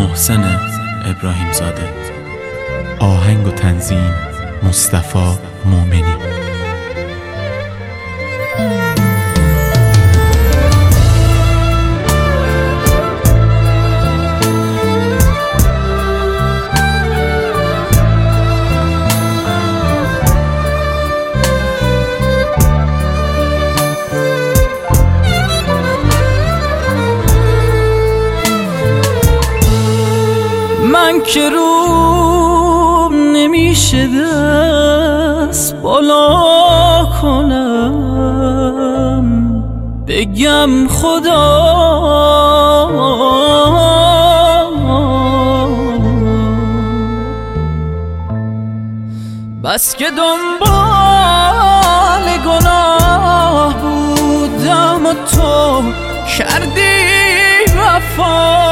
محسن ابراهیم زاده. آهنگ و تنظیم مصطفی مومنی. من که روم نمیشه دست بالا کنم بگم خدا بس که دنبال گناه بودم و تو کردی وفا.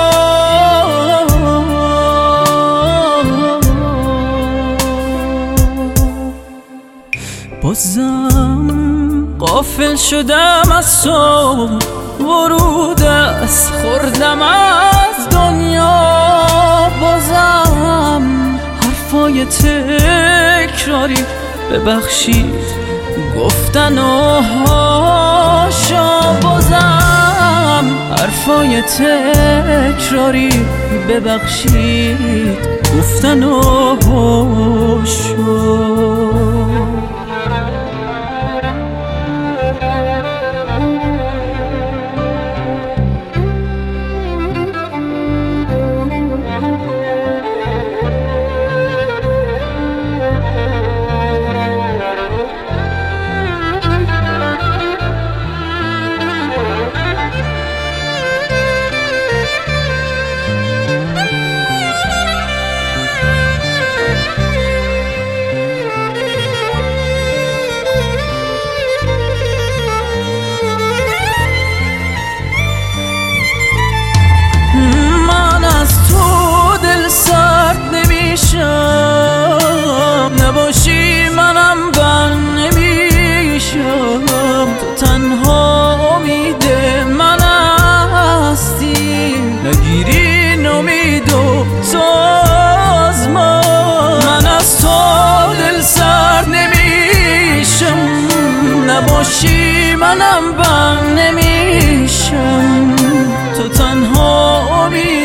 بازم غافل شدم از تو، ورود از خوردم از دنیا. بازم حرفای تکراری ببخشید گفتن و هاشا. بازم حرفای تکراری ببخشید گفتن و هاشا. نباشی منم بر نمیشم، تو تنها امید من هستی. نگیری امید و تو از من از تو دل سرد نمیشم. نباشی منم بر نمیشم، تو تنها امید